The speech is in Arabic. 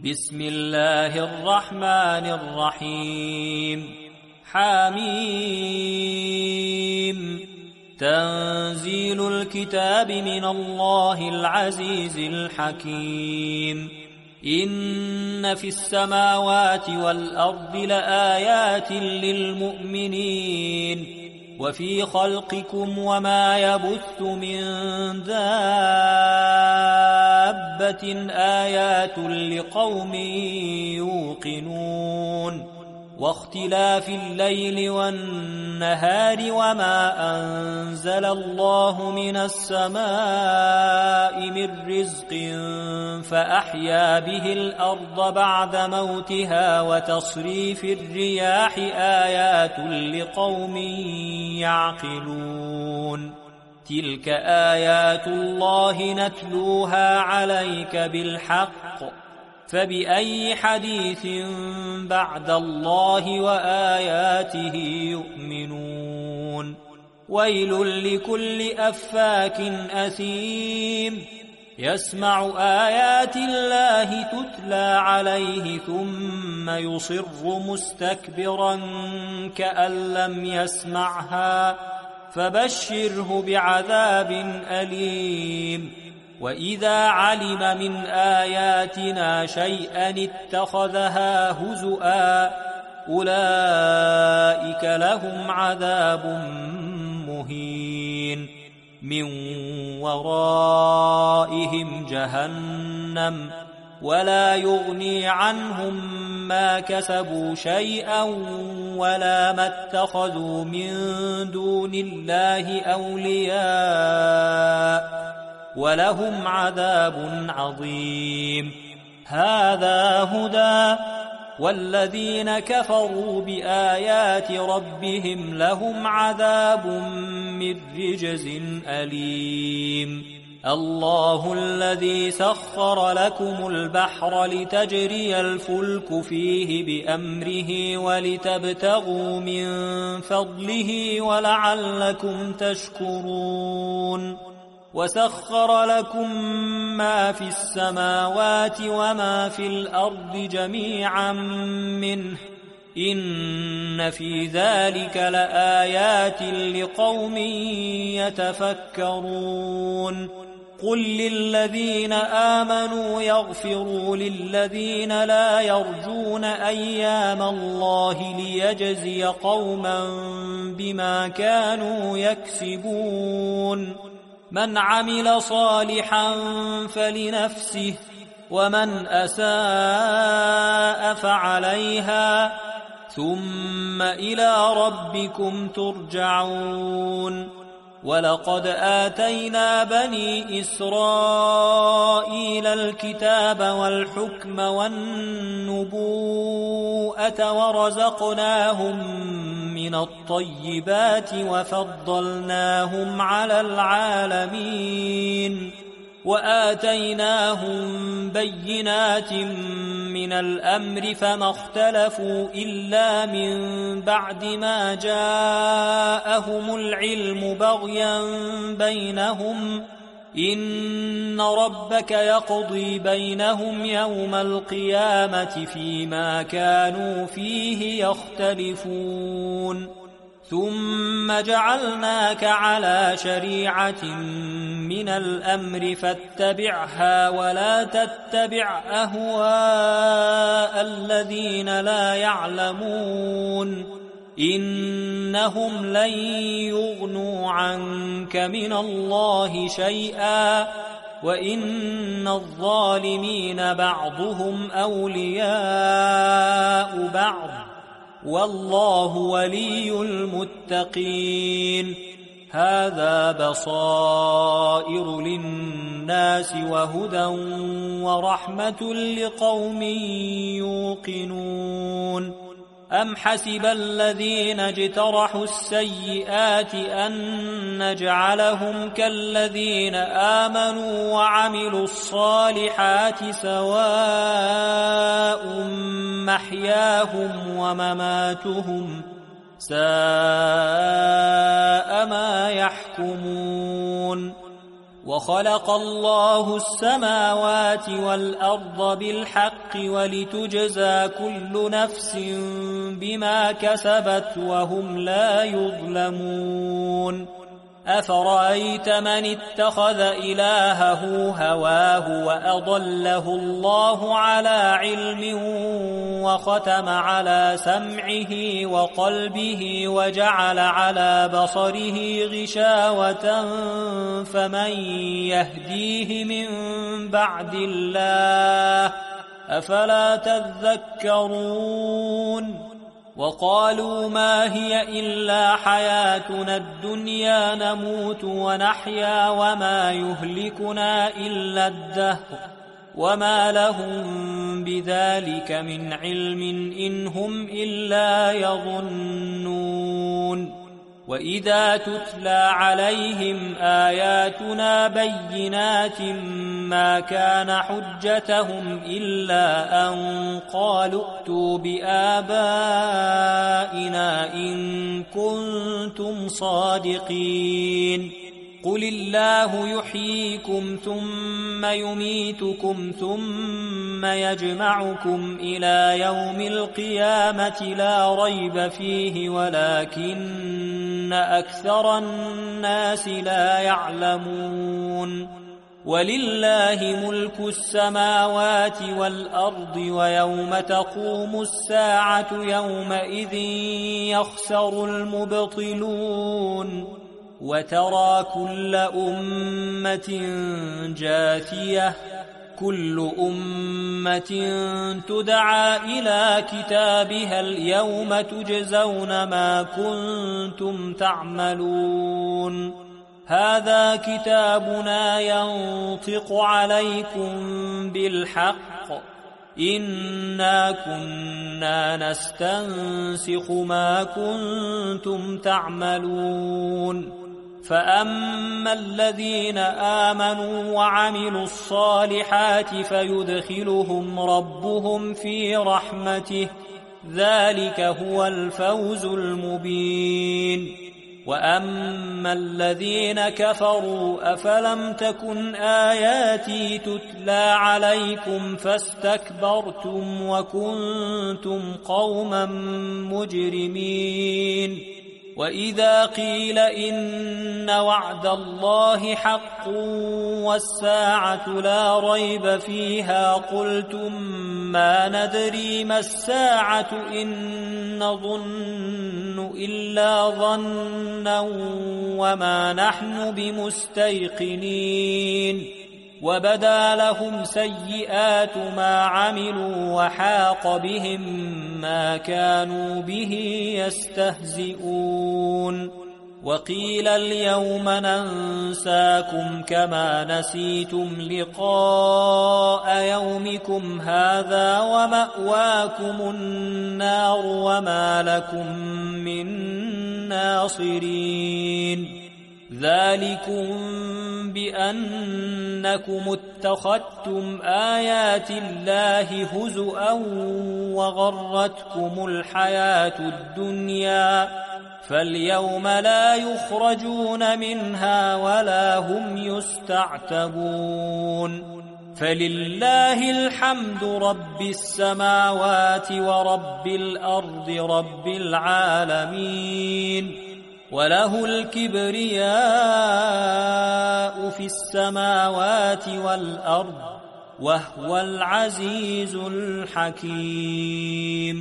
بسم الله الرحمن الرحيم حميم تنزيل الكتاب من الله العزيز الحكيم إن في السماوات والأرض لآيات للمؤمنين وفي خلقكم وما يبث من دابة آيات لقوم يوقنون واختلاف الليل والنهار وما أنزل الله من السماء من رزق فأحيا به الأرض بعد موتها وتصريف الرياح آيات لقوم يعقلون تلك آيات الله نتلوها عليك بالحق فبأي حديث بعد الله وآياته يؤمنون ويل لكل أفاك أثيم يسمع آيات الله تتلى عليه ثم يصر مستكبرا كأن لم يسمعها فبشره بعذاب أليم وإذا علم من آياتنا شيئا اتخذها هزؤا أولئك لهم عذاب مهين من ورائهم جهنم ولا يغني عنهم ما كسبوا شيئا ولا ما اتخذوا من دون الله أولياء ولهم عذاب عظيم هذا هدى والذين كفروا بآيات ربهم لهم عذاب من رجز أليم الله الذي سخر لكم البحر لتجري الفلك فيه بأمره ولتبتغوا من فضله ولعلكم تشكرون وسخر لكم ما في السماوات وما في الأرض جميعا منه إن في ذلك لآيات لقوم يتفكرون قل للذين آمنوا يغفروا للذين لا يرجون أيام الله ليجزي قوما بما كانوا يكسبون من عمل صالحا فلنفسه ومن أساء فعليها ثم إلى ربكم ترجعون ولقد آتينا بني إسرائيل الكتاب والحكم والنبوءة ورزقناهم من الطيبات وفضلناهم على العالمين وآتيناهم بينات من الأمر فما اختلفوا إلا من بعد ما جاءهم العلم بغيا بينهم إن ربك يقضي بينهم يوم القيامة فيما كانوا فيه يختلفون ثم جعلناك على شريعة من الأمر فاتبعها ولا تتبع أهواء الذين لا يعلمون إنهم لن يغنوا عنك من الله شيئا وإن الظالمين بعضهم أولياء بعض والله ولي المتقين هذا بصائر للناس وهدى ورحمة لقوم يوقنون أم حسب الذين اجترحوا السيئات أن نجعلهم كالذين آمنوا وعملوا الصالحات سواء محياهم ومماتهم ساء ما يحكمون وخلق الله السماوات والأرض بالحق ولتجزى كل نفس بما كسبت وهم لا يظلمون أفرأيت من اتخذ إلهه هواه وأضله الله على علم وختم على سمعه وقلبه وجعل على بصره غشاوة فمن يهديه من بعد الله أفلا تذكرون وقالوا ما هي إلا حياتنا الدنيا نموت ونحيا وما يهلكنا إلا الدهر وما لهم بذلك من علم إن هم إلا يظنون وإذا تتلى عليهم آياتنا بينات ما كان حجتهم إلا أن قالوا ائتوا بآبائنا إن كنتم صادقين قل الله يحييكم ثم يميتكم ثم يجمعكم إلى يوم القيامة لا ريب فيه ولكن أكثر الناس لا يعلمون ولله ملك السماوات والأرض ويوم تقوم الساعة يومئذ يخسر المبطلون وترى كل أمة جاثية كل أمة تدعى إلى كتابها اليوم تجزون ما كنتم تعملون هذا كتابنا ينطق عليكم بالحق إنا كنا نستنسخ ما كنتم تعملون فأما الذين آمنوا وعملوا الصالحات فيدخلهم ربهم في رحمته ذلك هو الفوز المبين وأما الذين كفروا أفلم تكن آياتي تتلى عليكم فاستكبرتم وكنتم قوما مجرمين وإذا قيل إن وعد الله حق والساعة لا ريب فيها قلتم ما ندري ما الساعة إن نظن إلا ظنا وما نحن بمستيقنين وبدا لهم سيئات ما عملوا وحاق بهم ما كانوا به يستهزئون وقيل اليوم ننساكم كما نسيتم لقاء يومكم هذا ومأواكم النار وما لكم من ناصرين ذلكم بأنكم اتخذتم آيات الله هزؤا وغرتكم الحياة الدنيا فاليوم لا يخرجون منها ولا هم يستعتبون فلله الحمد رب السماوات ورب الأرض رب العالمين وله الكبرياء في السماوات والأرض وهو العزيز الحكيم